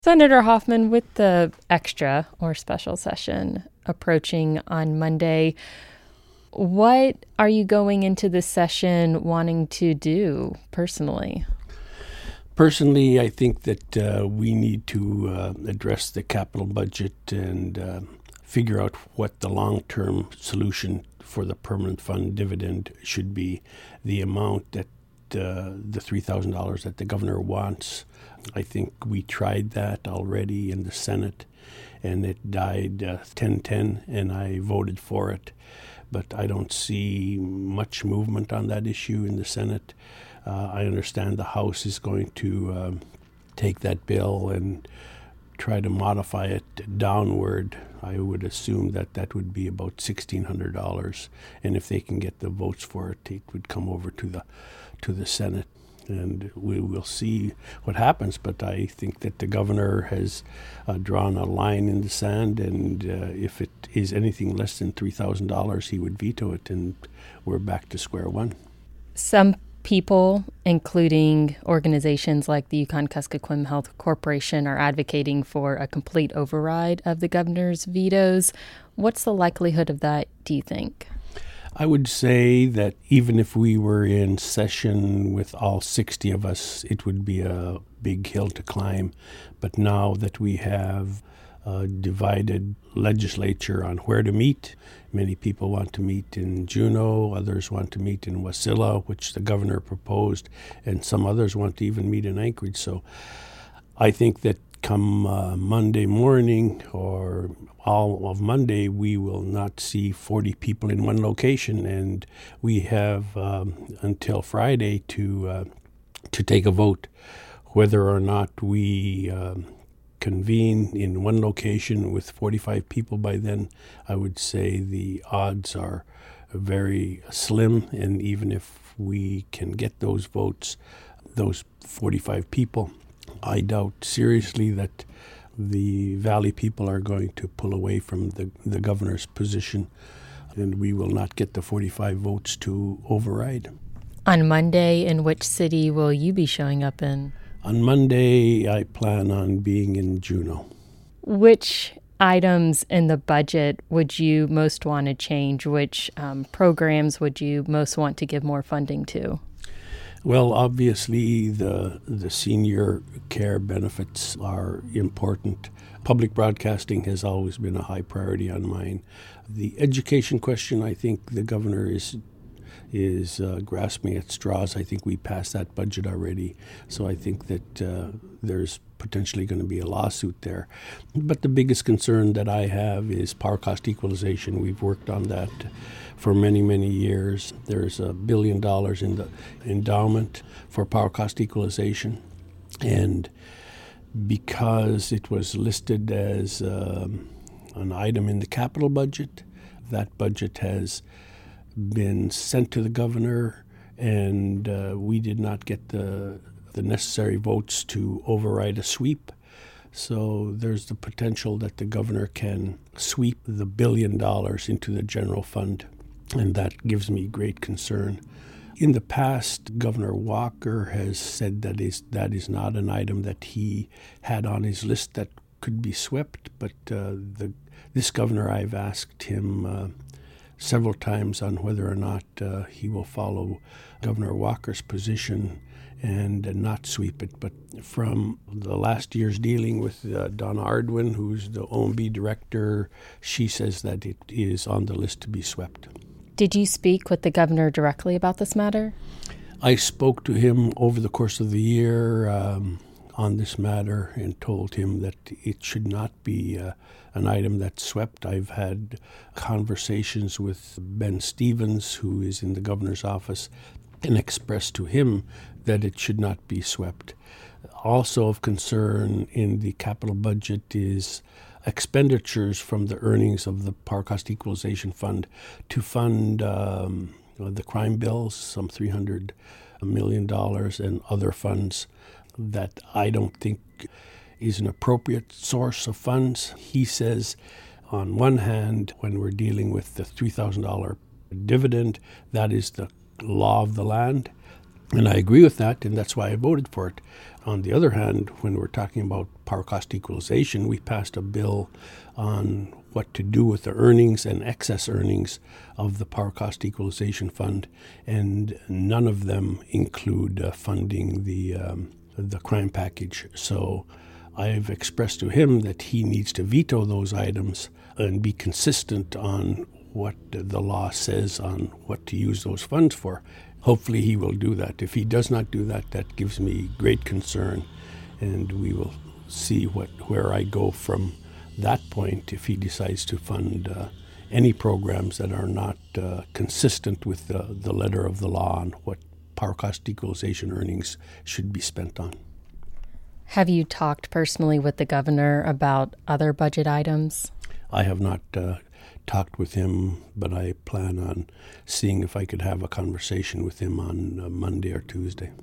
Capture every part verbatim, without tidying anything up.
Senator Hoffman, with the extra or special session approaching on Monday, what are you going into this session wanting to do personally? Personally, I think that uh, we need to uh, address the capital budget and uh, figure out what the long-term solution for the permanent fund dividend should be. The amount that uh, the three thousand dollars that the governor wants, I think we tried that already in the Senate, and it died uh, ten ten, and I voted for it. But I don't see much movement on that issue in the Senate. Uh, I understand the House is going to uh, take that bill and try to modify it downward. I would assume that that would be about sixteen hundred dollars, and if they can get the votes for it, it would come over to the to the Senate, and we will see what happens. But I think that the governor has uh, drawn a line in the sand, and uh, if it is anything less than three thousand dollars, he would veto it, and we're back to square one. Some people, including organizations like the Yukon-Kuskokwim Health Corporation, are advocating for a complete override of the governor's vetoes. What's the likelihood of that, do you think? I would say that even if we were in session with all sixty of us, it would be a big hill to climb. But now that we have a divided legislature on where to meet, many people want to meet in Juneau, others want to meet in Wasilla, which the governor proposed, and some others want to even meet in Anchorage. So I think that come uh, Monday morning or all of Monday, we will not see forty people in one location, and we have um, until Friday to uh, to take a vote whether or not we um, convene in one location with forty-five people by then. I would say the odds are very slim, and even if we can get those votes, those forty-five people, I doubt seriously that the Valley people are going to pull away from the, the governor's position, and we will not get the forty-five votes to override. On Monday, in which city will you be showing up in? On Monday, I plan on being in Juneau. Which items in the budget would you most want to change? Which um, programs would you most want to give more funding to? Well, obviously, the the senior care benefits are important. Public broadcasting has always been a high priority on mine. The education question, I think the governor is is uh, grasping at straws. I think we passed that budget already, so I think that uh, there's potentially going to be a lawsuit there. But the biggest concern that I have is power cost equalization. We've worked on that for many, many years. There's a billion dollars in the endowment for power cost equalization, and because it was listed as um, an item in the capital budget, that budget has been sent to the governor, and uh, we did not get the the necessary votes to override a sweep. So there's the potential that the governor can sweep the billion dollars into the general fund, and that gives me great concern. In the past, Governor Walker has said that is that is not an item that he had on his list that could be swept, but uh, the this governor, I've asked him uh, several times on whether or not uh, he will follow Governor Walker's position and uh, not sweep it. But from the last year's dealing with uh, Donna Ardwin, who's the O M B director, she says that it is on the list to be swept. Did you speak with the governor directly about this matter? I spoke to him over the course of the year um, on this matter and told him that it should not be uh, an item that's swept. I've had conversations with Ben Stevens, who is in the governor's office, and expressed to him that it should not be swept. Also of concern in the capital budget is expenditures from the earnings of the Power Cost Equalization Fund to fund um, the crime bills, some three hundred million dollars, and other funds that I don't think is an appropriate source of funds. He says, on one hand, when we're dealing with the three thousand dollars dividend, that is the law of the land. And I agree with that, and that's why I voted for it. On the other hand, when we're talking about power cost equalization, we passed a bill on what to do with the earnings and excess earnings of the Power Cost Equalization Fund, and none of them include uh, funding the um, the crime package. So I've expressed to him that he needs to veto those items and be consistent on what the law says on what to use those funds for. Hopefully he will do that. If he does not do that, that gives me great concern, and we will see what where I go from that point if he decides to fund uh, any programs that are not uh, consistent with the, the letter of the law on what power cost equalization earnings should be spent on. Have you talked personally with the governor about other budget items? I have not uh, talked with him, but I plan on seeing if I could have a conversation with him on uh, Monday or Tuesday.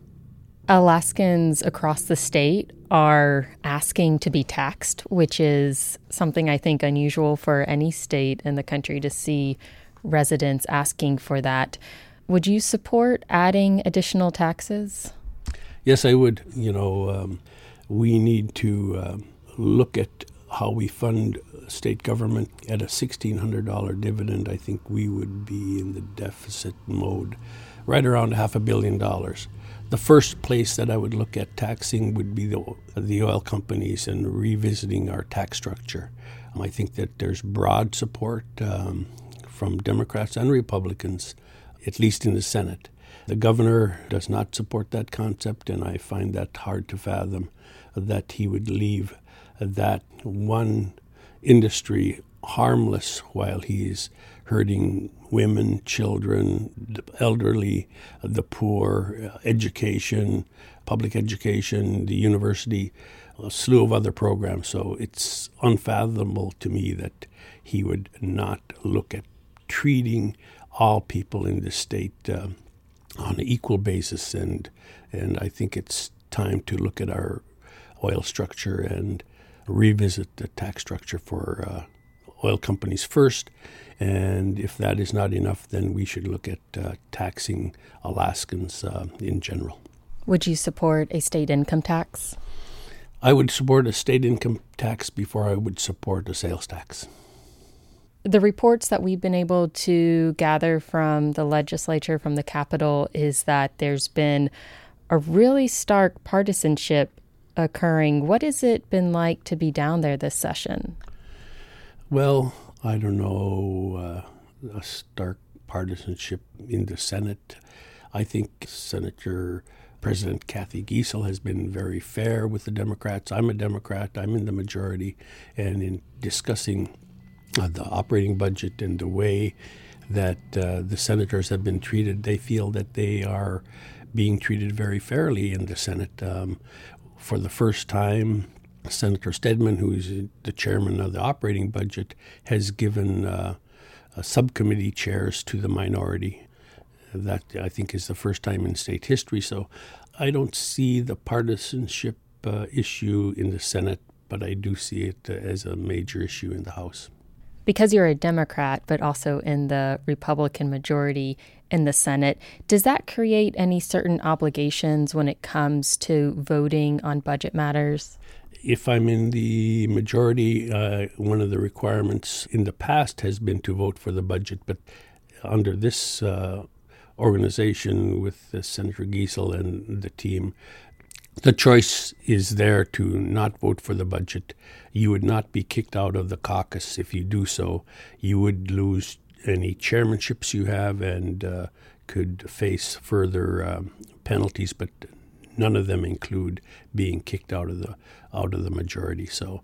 Alaskans across the state are asking to be taxed, which is something I think unusual for any state in the country to see residents asking for that. Would you support adding additional taxes? Yes, I would. You know, um, we need to uh, look at how we fund state government. At a sixteen hundred dollars dividend, I think we would be in the deficit mode, right around half a billion dollars. The first place that I would look at taxing would be the, the oil companies and revisiting our tax structure. Um, I think that there's broad support um, from Democrats and Republicans, at least in the Senate. The governor does not support that concept, and I find that hard to fathom, that he would leave that one industry harmless while he's hurting women, children, the elderly, the poor, education, public education, the university, a slew of other programs. So it's unfathomable to me that he would not look at treating all people in the state uh, on an equal basis. And, and I think it's time to look at our oil structure and revisit the tax structure for uh, oil companies first. And if that is not enough, then we should look at uh, taxing Alaskans uh, in general. Would you support a state income tax? I would support a state income tax before I would support a sales tax. The reports that we've been able to gather from the legislature, from the Capitol, is that there's been a really stark partisanship occurring. What has it been like to be down there this session? Well, I don't know, uh, a stark partisanship in the Senate. I think Senator President Kathy Giessel has been very fair with the Democrats. I'm a Democrat. I'm in the majority. And in discussing uh, the operating budget and the way that uh, the senators have been treated, they feel that they are being treated very fairly in the Senate. Um, for the first time, Senator Stedman, who is the chairman of the operating budget, has given uh, uh, subcommittee chairs to the minority. That, I think, is the first time in state history. So I don't see the partisanship uh, issue in the Senate, but I do see it uh, as a major issue in the House. Because you're a Democrat, but also in the Republican majority in the Senate, does that create any certain obligations when it comes to voting on budget matters? If I'm in the majority, uh, one of the requirements in the past has been to vote for the budget. But under this uh, organization with uh, Senator Giessel and the team, the choice is there to not vote for the budget. You would not be kicked out of the caucus if you do so. You would lose any chairmanships you have and uh, could face further um, penalties, but none of them include being kicked out of the out of the majority. So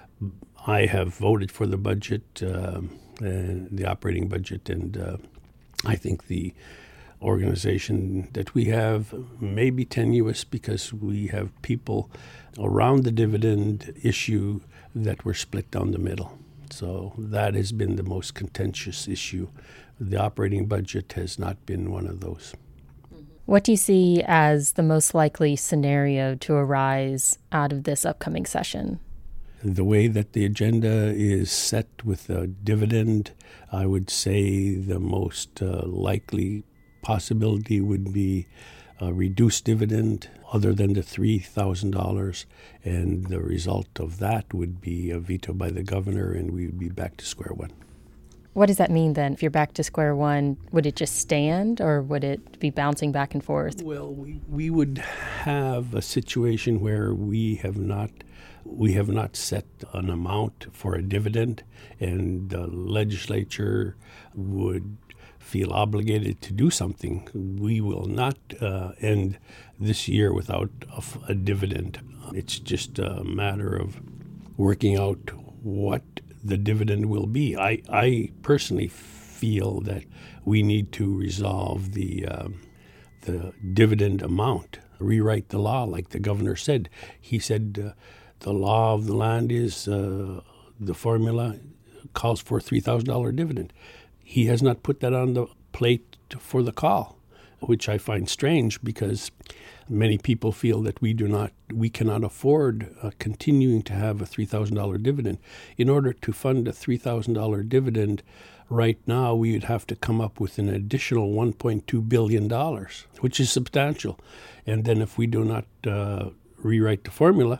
I have voted for the budget, uh, and the operating budget, and uh, I think the organization that we have may be tenuous because we have people around the dividend issue that were split down the middle. So that has been the most contentious issue. The operating budget has not been one of those. What do you see as the most likely scenario to arise out of this upcoming session? The way that the agenda is set with the dividend, I would say the most uh, likely possibility would be a reduced dividend other than the three thousand dollars, and the result of that would be a veto by the governor, and we would be back to square one. What does that mean then? If you're back to square one, would it just stand or would it be bouncing back and forth? Well, we, we would have a situation where we have not we have not set an amount for a dividend, and the legislature would feel obligated to do something. We will not uh, end this year without a, a dividend. It's just a matter of working out what the dividend will be. I, I personally feel that we need to resolve the um, the dividend amount, rewrite the law like the governor said. He said uh, the law of the land is uh, the formula calls for a three thousand dollars dividend. He has not put that on the plate for the call, which I find strange because many people feel that we do not, we cannot afford uh, continuing to have a three thousand dollars dividend. In order to fund a three thousand dollars dividend, right now we would have to come up with an additional one point two billion dollars, which is substantial. And then if we do not uh, rewrite the formula,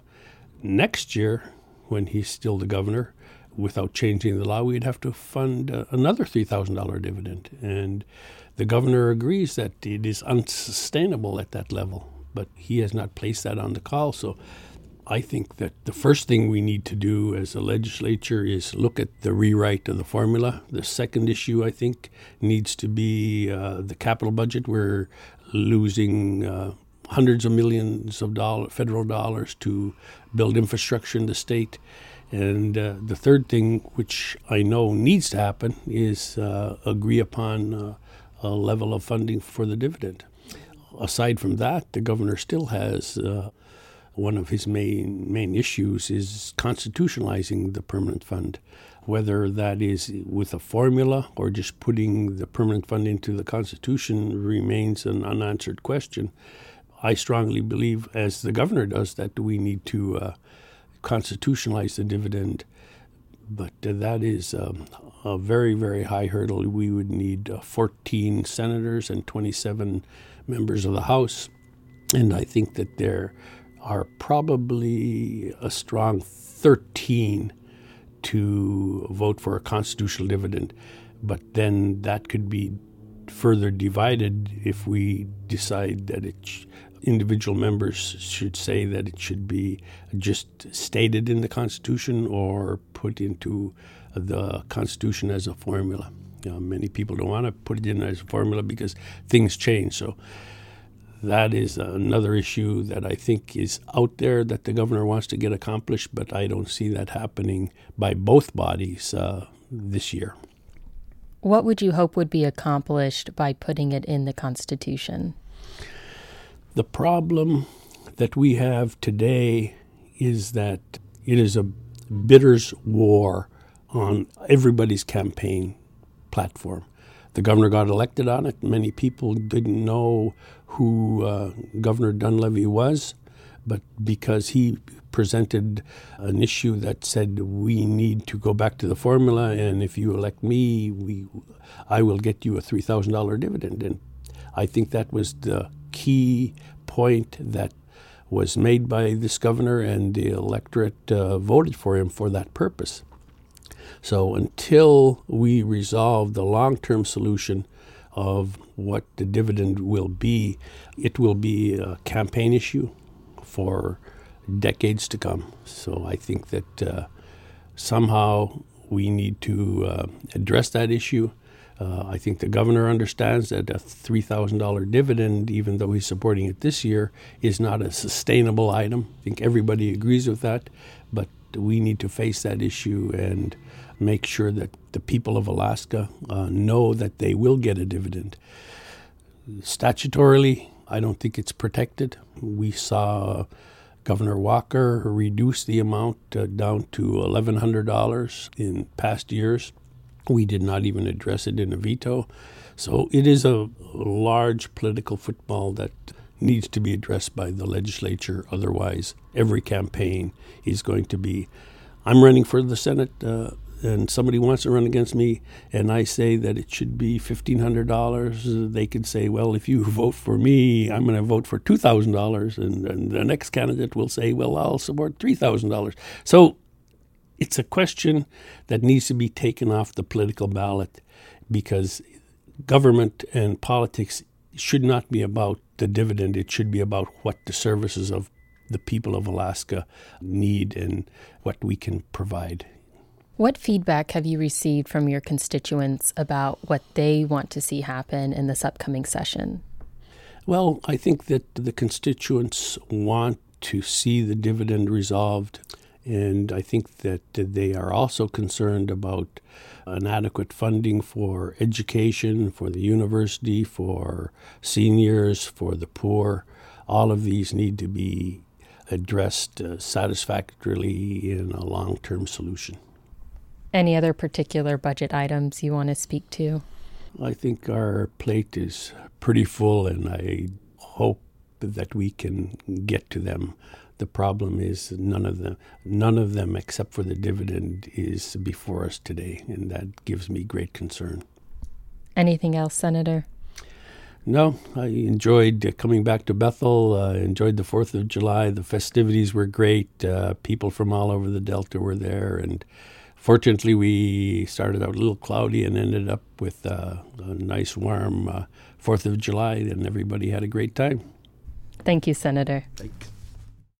next year, when he's still the governor, without changing the law, we'd have to fund uh, another three thousand dollars dividend. And the governor agrees that it is unsustainable at that level, but he has not placed that on the call. So I think that the first thing we need to do as a legislature is look at the rewrite of the formula. The second issue, I think, needs to be uh, the capital budget. We're losing uh, hundreds of millions of dollar, federal dollars to build infrastructure in the state. And uh, the third thing, which I know needs to happen, is uh, agree upon uh, a level of funding for the dividend. Aside from that, the governor still has uh, one of his main main issues is constitutionalizing the permanent fund. Whether that is with a formula or just putting the permanent fund into the Constitution remains an unanswered question. I strongly believe, as the governor does, that we need to uh, constitutionalize the dividend, but uh, that is um, a very, very high hurdle. We would need uh, fourteen senators and twenty-seven members of the House, and I think that there are probably a strong thirteen to vote for a constitutional dividend, but then that could be further divided if we decide that it sh- individual members should say that it should be just stated in the Constitution or put into the Constitution as a formula. You know, many people don't want to put it in as a formula because things change. So that is another issue that I think is out there that the governor wants to get accomplished, but I don't see that happening by both bodies uh, this year. What would you hope would be accomplished by putting it in the Constitution? The problem that we have today is that it is a bidders' war on everybody's campaign platform. The governor got elected on it. Many people didn't know who uh, Governor Dunleavy was, but because he presented an issue that said we need to go back to the formula, and if you elect me, we, I will get you a three thousand dollars dividend. And I think that was the key point that was made by this governor, and the electorate uh, voted for him for that purpose. So until we resolve the long-term solution of what the dividend will be, it will be a campaign issue for decades to come. So I think that uh, somehow we need to uh, address that issue. Uh, I think the governor understands that a three thousand dollars dividend, even though he's supporting it this year, is not a sustainable item. I think everybody agrees with that, but we need to face that issue and make sure that the people of Alaska uh, know that they will get a dividend. Statutorily, I don't think it's protected. We saw Governor Walker reduce the amount uh, down to eleven hundred dollars in past years. We did not even address it in a veto. So it is a large political football that needs to be addressed by the legislature. Otherwise, every campaign is going to be, I'm running for the Senate uh, and somebody wants to run against me, and I say that it should be fifteen hundred dollars, they could say, well, if you vote for me, I'm going to vote for two thousand dollars, and, and the next candidate will say, well, I'll support three thousand dollars. So it's a question that needs to be taken off the political ballot, because government and politics should not be about the dividend. It should be about what the services of the people of Alaska need and what we can provide. What feedback have you received from your constituents about what they want to see happen in this upcoming session? Well, I think that the constituents want to see the dividend resolved, and I think that they are also concerned about an adequate funding for education, for the university, for seniors, for the poor. All of these need to be addressed uh, satisfactorily in a long-term solution. Any other particular budget items you want to speak to? I think our plate is pretty full, and I hope that we can get to them. The problem is none of them, none of them except for the dividend is before us today, and that gives me great concern. Anything else, Senator? No, I enjoyed uh, coming back to Bethel, uh, enjoyed the fourth of July. The festivities were great. Uh, people from all over the Delta were there, and fortunately we started out a little cloudy and ended up with uh, a nice warm uh, fourth of July, and everybody had a great time. Thank you, Senator. Thanks.